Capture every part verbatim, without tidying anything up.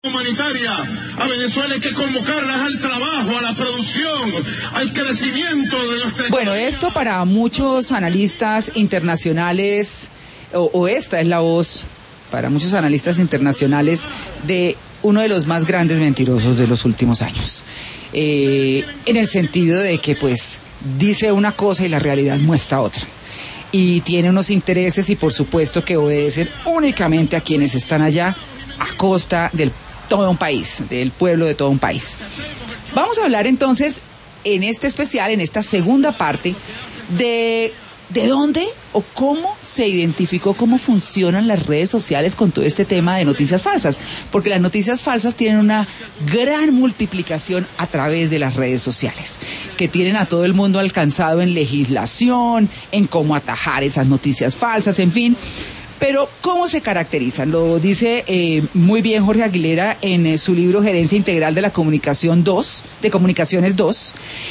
Humanitaria a Venezuela hay que convocarlas al trabajo, a la producción, al crecimiento de nuestra... Bueno, esto para muchos analistas internacionales, o, o esta es la voz para muchos analistas internacionales de uno de los más grandes mentirosos de los últimos años. Eh, en el sentido de que pues dice una cosa y la realidad muestra otra. Y tiene unos intereses y por supuesto que obedecen únicamente a quienes están allá a costa del todo un país, del pueblo de todo un país. Vamos a hablar entonces en este especial, en esta segunda parte, de de dónde o cómo se identificó cómo funcionan las redes sociales con todo este tema de noticias falsas, porque las noticias falsas tienen una gran multiplicación a través de las redes sociales, que tienen a todo el mundo alcanzado en legislación, en cómo atajar esas noticias falsas, en fin. Pero, ¿cómo se caracterizan? Lo dice eh, muy bien Jorge Aguilera en eh, su libro Gerencia Integral de la Comunicación dos, de Comunicaciones dos,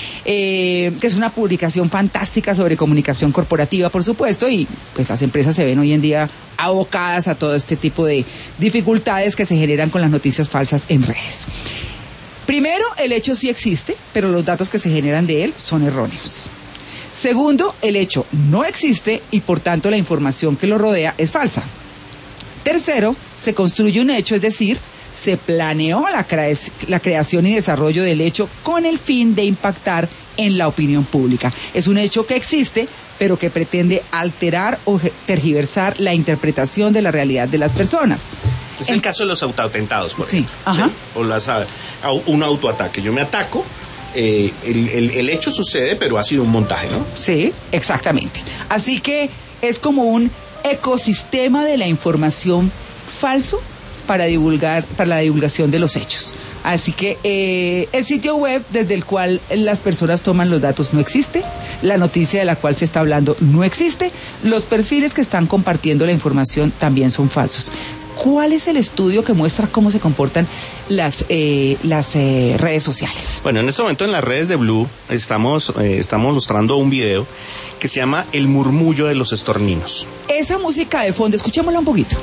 eh, que es una publicación fantástica sobre comunicación corporativa, por supuesto, y pues las empresas se ven hoy en día abocadas a todo este tipo de dificultades que se generan con las noticias falsas en redes. Primero, el hecho sí existe, pero los datos que se generan de él son erróneos. Segundo, el hecho no existe y por tanto la información que lo rodea es falsa. Tercero, se construye un hecho, es decir, se planeó la, cre- la creación y desarrollo del hecho con el fin de impactar en la opinión pública. Es un hecho que existe, pero que pretende alterar o tergiversar la interpretación de la realidad de las personas. Es el, el caso de los autoatentados, por ejemplo. Sí, ajá. ¿Sí? O las, un autoataque. Yo me ataco. Eh, el, el, el hecho sucede, pero ha sido un montaje, ¿no? Sí, exactamente. Así que es como un ecosistema de la información falso para divulgar, para la divulgación de los hechos. Así que eh, el sitio web desde el cual las personas toman los datos no existe, la noticia de la cual se está hablando no existe, los perfiles que están compartiendo la información también son falsos. ¿Cuál es el estudio que muestra cómo se comportan las eh, las eh, redes sociales? Bueno, en este momento en las redes de Blue estamos eh, estamos mostrando un video que se llama El murmullo de los estorninos. Esa música de fondo, escuchémosla un poquito.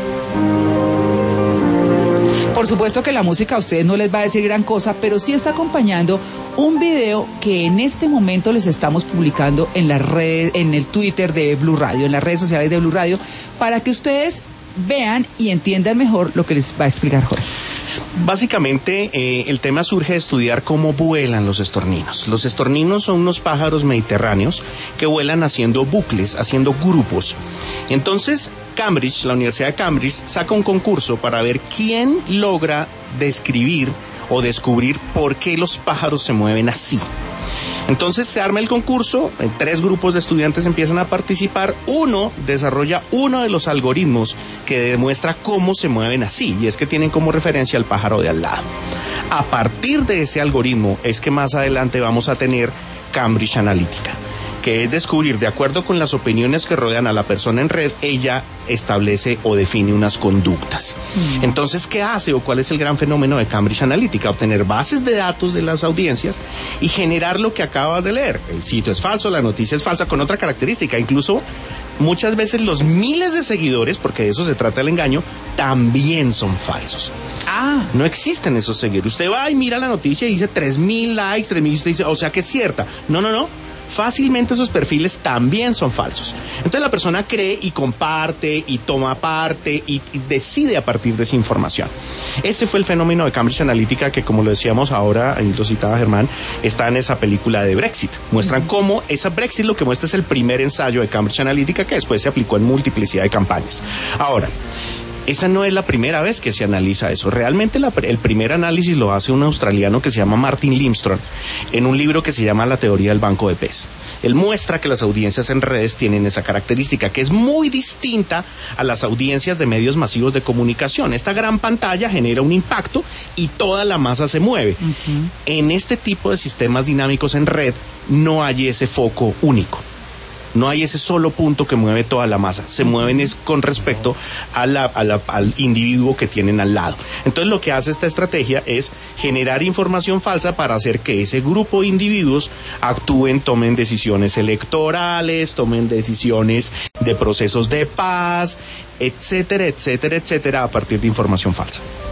Por supuesto que la música a ustedes no les va a decir gran cosa, pero sí está acompañando un video que en este momento les estamos publicando en las redes, en el Twitter de Blue Radio, en las redes sociales de Blue Radio, para que ustedes vean y entiendan mejor lo que les va a explicar Jorge. Básicamente, eh, el tema surge de estudiar cómo vuelan los estorninos. Los estorninos son unos pájaros mediterráneos que vuelan haciendo bucles, haciendo grupos. Entonces, Cambridge, la Universidad de Cambridge, saca un concurso para ver quién logra describir o descubrir por qué los pájaros se mueven así. Entonces se arma el concurso, tres grupos de estudiantes empiezan a participar, uno desarrolla uno de los algoritmos que demuestra cómo se mueven así, y es que tienen como referencia al pájaro de al lado. A partir de ese algoritmo es que más adelante vamos a tener Cambridge Analytica, que es descubrir, de acuerdo con las opiniones que rodean a la persona en red, ella establece o define unas conductas. Mm. Entonces, ¿qué hace o cuál es el gran fenómeno de Cambridge Analytica? Obtener bases de datos de las audiencias y generar lo que acabas de leer. El sitio es falso, la noticia es falsa, con otra característica. Incluso, muchas veces los miles de seguidores, porque de eso se trata el engaño, también son falsos. Ah. No existen esos seguidores. Usted va y mira la noticia y dice tres mil likes, tres mil, usted dice, o sea que es cierta. No, no, no. Fácilmente esos perfiles también son falsos. Entonces la persona cree y comparte y toma parte y, y decide a partir de esa información. Ese fue el fenómeno de Cambridge Analytica que, como lo decíamos ahora, y lo citaba Germán, está en esa película de Brexit. Muestran cómo esa Brexit lo que muestra es el primer ensayo de Cambridge Analytica que después se aplicó en multiplicidad de campañas. Ahora, esa no es la primera vez que se analiza eso. Realmente la, el primer análisis lo hace un australiano que se llama Martin Limstrom en un libro que se llama La teoría del banco de pez. Él muestra que las audiencias en redes tienen esa característica que es muy distinta a las audiencias de medios masivos de comunicación. Esta gran pantalla genera un impacto y toda la masa se mueve. Uh-huh. En este tipo de sistemas dinámicos en red no hay ese foco único. No hay ese solo punto que mueve toda la masa. Se mueven es con respecto a la, a la, al individuo que tienen al lado. Entonces lo que hace esta estrategia es generar información falsa para hacer que ese grupo de individuos actúen, tomen decisiones electorales, tomen decisiones de procesos de paz, etcétera, etcétera, etcétera, a partir de información falsa.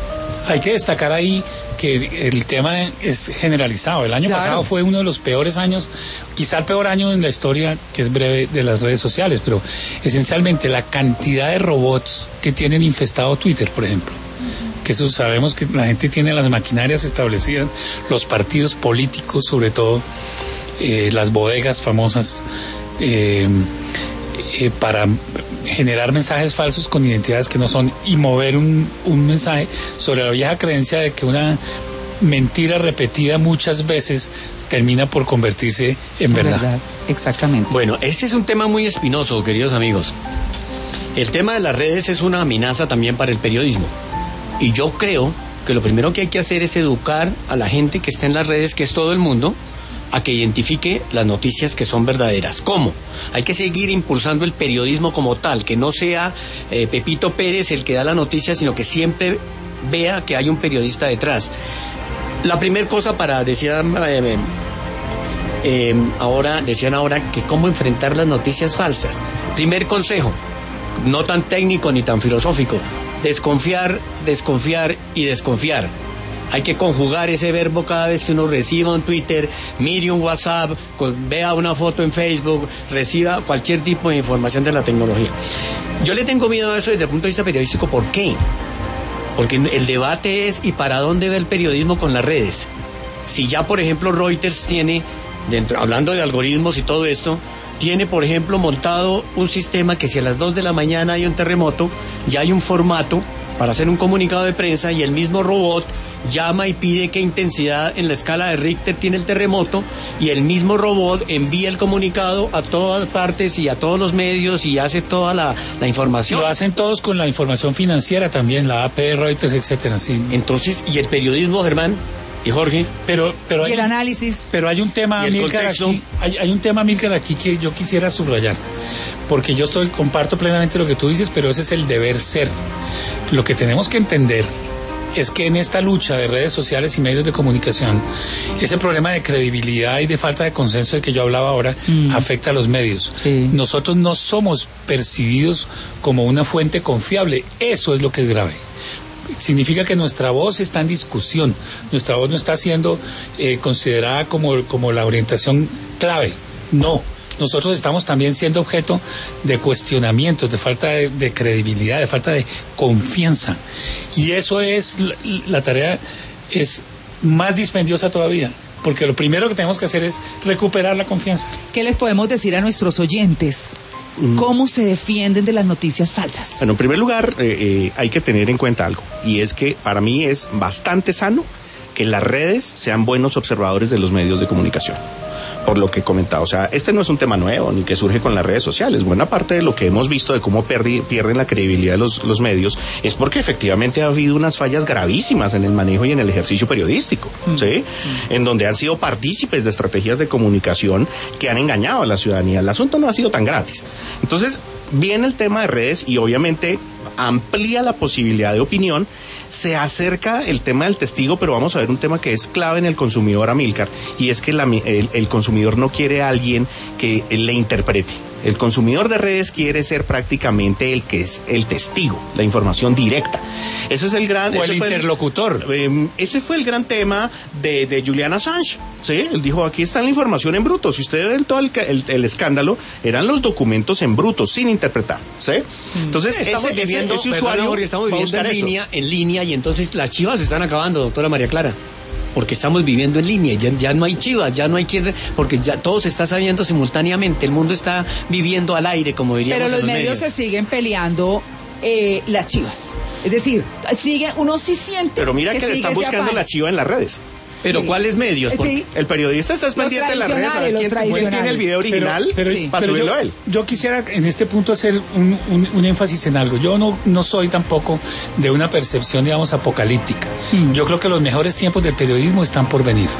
Hay que destacar ahí que el tema es generalizado. El año claro. pasado fue uno de los peores años, quizá el peor año en la historia, que es breve, de las redes sociales, pero esencialmente la cantidad de robots que tienen infestado Twitter, por ejemplo. Que eso sabemos que la gente tiene las maquinarias establecidas, los partidos políticos, sobre todo, eh, las bodegas famosas, eh, eh, para generar mensajes falsos con identidades que no son y mover un, un mensaje sobre la vieja creencia de que una mentira repetida muchas veces termina por convertirse en verdad. verdad. Exactamente. Bueno, este es un tema muy espinoso, queridos amigos. El tema de las redes es una amenaza también para el periodismo. Y yo creo que lo primero que hay que hacer es educar a la gente que está en las redes, que es todo el mundo, a que identifique las noticias que son verdaderas. ¿Cómo? Hay que seguir impulsando el periodismo como tal, que no sea eh, Pepito Pérez el que da la noticia, sino que siempre vea que hay un periodista detrás. La primera cosa para, decía, eh, eh, ahora, decían ahora que cómo enfrentar las noticias falsas. Primer consejo, no tan técnico ni tan filosófico. Desconfiar, desconfiar y desconfiar. Hay que conjugar ese verbo cada vez que uno reciba un Twitter, mire un WhatsApp, vea una foto en Facebook, reciba cualquier tipo de información de la tecnología. Yo le tengo miedo a eso desde el punto de vista periodístico. ¿Por qué? Porque el debate es ¿y para dónde va el periodismo con las redes? Si ya, por ejemplo, Reuters tiene, dentro, hablando de algoritmos y todo esto, tiene, por ejemplo, montado un sistema que si a las dos de la mañana hay un terremoto, ya hay un formato para hacer un comunicado de prensa y el mismo robot llama y pide qué intensidad en la escala de Richter tiene el terremoto y el mismo robot envía el comunicado a todas partes y a todos los medios y hace toda la, la información. Lo hacen todos con la información financiera también, la A P, Reuters, etcétera. Sí. Entonces, ¿y el periodismo, Germán? ¿Y Jorge? Pero, pero y hay, el análisis. Pero hay un tema, Milcar, aquí, hay, hay un tema, Milcar, aquí que yo quisiera subrayar, porque yo estoy, comparto plenamente lo que tú dices, pero ese es el deber ser. Lo que tenemos que entender es que en esta lucha de redes sociales y medios de comunicación, ese problema de credibilidad y de falta de consenso de que yo hablaba ahora, mm. afecta a los medios. Sí. Nosotros no somos percibidos como una fuente confiable. Eso es lo que es grave. Significa que nuestra voz está en discusión, nuestra voz no está siendo eh, considerada como, como la orientación clave. No, nosotros estamos también siendo objeto de cuestionamientos, de falta de, de credibilidad, de falta de confianza. Y eso es, la, la tarea es más dispendiosa todavía, porque lo primero que tenemos que hacer es recuperar la confianza. ¿Qué les podemos decir a nuestros oyentes? ¿Cómo se defienden de las noticias falsas? Bueno, en primer lugar, eh, eh, hay que tener en cuenta algo, y es que para mí es bastante sano que las redes sean buenos observadores de los medios de comunicación. Por lo que he comentado, o sea, este no es un tema nuevo ni que surge con las redes sociales. Buena parte de lo que hemos visto de cómo perdi, pierden la credibilidad de los, los medios es porque efectivamente ha habido unas fallas gravísimas en el manejo y en el ejercicio periodístico, mm. ¿sí? Mm. En donde han sido partícipes de estrategias de comunicación que han engañado a la ciudadanía. El asunto no ha sido tan gratis. Entonces, viene el tema de redes y obviamente amplía la posibilidad de opinión, se acerca el tema del testigo, pero vamos a ver un tema que es clave en el consumidor, Amílcar, y es que la, el, el consumidor no quiere a alguien que le interprete. El consumidor de redes quiere ser prácticamente el que es el testigo, la información directa. Ese es el gran... O el interlocutor. El, eh, ese fue el gran tema de, de Julian Assange. Sí, él dijo, aquí está la información en bruto. Si usted ve todo el, el, el escándalo, eran los documentos en bruto, sin interpretar. ¿Sí? Entonces, sí, estamos ese, viviendo, ese, ese usuario Jorge, estamos viviendo en línea, en línea, y entonces las chivas se están acabando, doctora María Clara. Porque estamos viviendo en línea, ya, ya no hay chivas, ya no hay quien, porque ya todo se está sabiendo simultáneamente, el mundo está viviendo al aire, como diríamos. Pero los, en los medios, medios se siguen peleando eh, las chivas, es decir, sigue, uno sí siente. Pero mira que, que le están buscando la chiva en las redes. Pero sí. ¿Cuáles medios? Sí. El periodista está pendiente de las redes, a ver quién, quién tiene el video original pero, pero, sí. para pero subirlo yo, a él. Yo quisiera en este punto hacer un, un, un énfasis en algo. Yo no, no soy tampoco de una percepción, digamos, apocalíptica. Mm. Yo creo que los mejores tiempos del periodismo están por venir.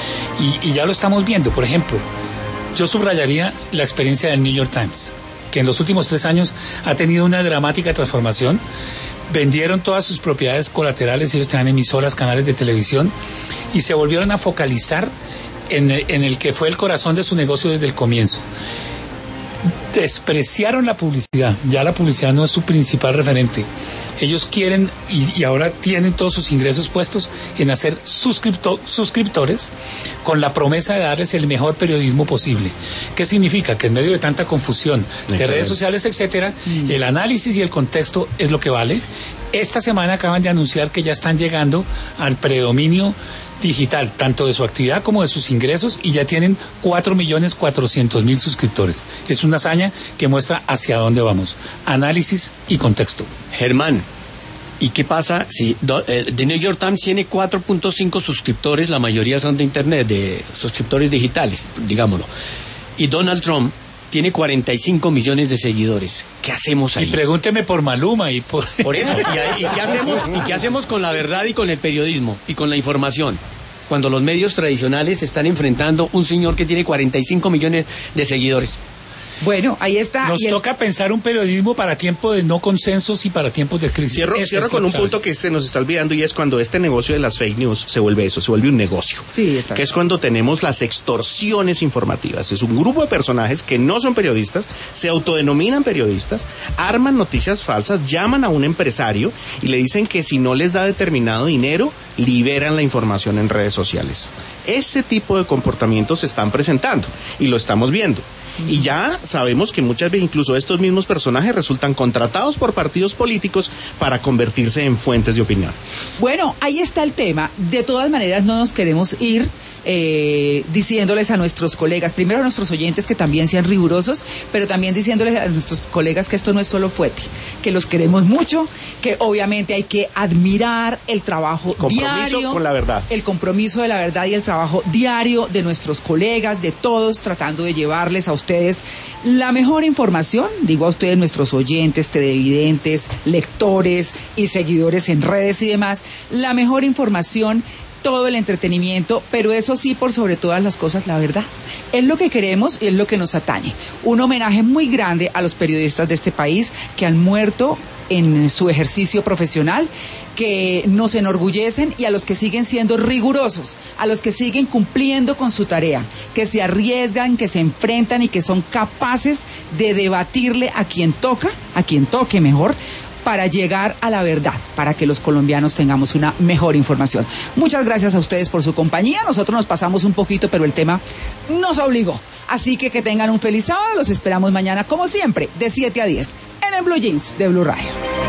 Y, y ya lo estamos viendo. Por ejemplo, yo subrayaría la experiencia del New York Times, que en los últimos tres años ha tenido una dramática transformación. Vendieron todas sus propiedades colaterales, ellos tenían emisoras, canales de televisión, y se volvieron a focalizar en el, en el que fue el corazón de su negocio desde el comienzo. Despreciaron la publicidad, ya la publicidad no es su principal referente. ellos quieren y, y ahora tienen todos sus ingresos puestos en hacer suscripto, suscriptores con la promesa de darles el mejor periodismo posible. ¿Qué significa? Que en medio de tanta confusión de Excelente. redes sociales, etcétera, mm. el análisis y el contexto es lo que vale. Esta semana acaban de anunciar que ya están llegando al predominio digital, tanto de su actividad como de sus ingresos, y ya tienen cuatro millones cuatrocientos mil suscriptores. Es una hazaña que muestra hacia dónde vamos. Análisis y contexto. Germán, ¿y qué pasa si eh, The New York Times tiene cuatro punto cinco suscriptores, la mayoría son de Internet, de suscriptores digitales, digámoslo, y Donald Trump tiene cuarenta y cinco millones de seguidores? ¿Qué hacemos ahí? Y pregúnteme por Maluma y por... Por eso, ¿y, y, qué hacemos, ¿y qué hacemos con la verdad y con el periodismo y con la información? Cuando los medios tradicionales están enfrentando un señor que tiene cuarenta y cinco millones de seguidores. Bueno, ahí está. Nos el... toca pensar un periodismo para tiempos de no consensos y para tiempos de crisis. Cierro, cierro con un clave. punto que se nos está olvidando, y es cuando este negocio de las fake news se vuelve eso, se vuelve un negocio. Sí, exacto. Que es cuando tenemos las extorsiones informativas. Es un grupo de personajes que no son periodistas, se autodenominan periodistas, arman noticias falsas, llaman a un empresario y le dicen que si no les da determinado dinero, liberan la información en redes sociales. Ese tipo de comportamientos se están presentando y lo estamos viendo. Y ya sabemos que muchas veces incluso estos mismos personajes resultan contratados por partidos políticos para convertirse en fuentes de opinión. Bueno, ahí está el tema. De todas maneras, no nos queremos ir eh, diciéndoles a nuestros colegas, primero a nuestros oyentes que también sean rigurosos, pero también diciéndoles a nuestros colegas que esto no es solo fuete, que los queremos mucho, que obviamente hay que admirar el trabajo compromiso diario, con la verdad, el compromiso de la verdad y el trabajo diario de nuestros colegas, de todos, tratando de llevarles a ustedes la mejor información, digo a ustedes, nuestros oyentes, televidentes, lectores y seguidores en redes y demás, la mejor información, todo el entretenimiento, pero eso sí, por sobre todas las cosas, la verdad. Es lo que queremos y es lo que nos atañe. Un homenaje muy grande a los periodistas de este país que han muerto en su ejercicio profesional, que nos enorgullecen, y a los que siguen siendo rigurosos, a los que siguen cumpliendo con su tarea, que se arriesgan, que se enfrentan y que son capaces de debatirle a quien toca, a quien toque mejor, para llegar a la verdad, para que los colombianos tengamos una mejor información. Muchas gracias a ustedes por su compañía. Nosotros nos pasamos un poquito, pero el tema nos obligó. Así que que tengan un feliz sábado. Los esperamos mañana, como siempre, de siete a diez, en el Blue Jeans de Blue Radio.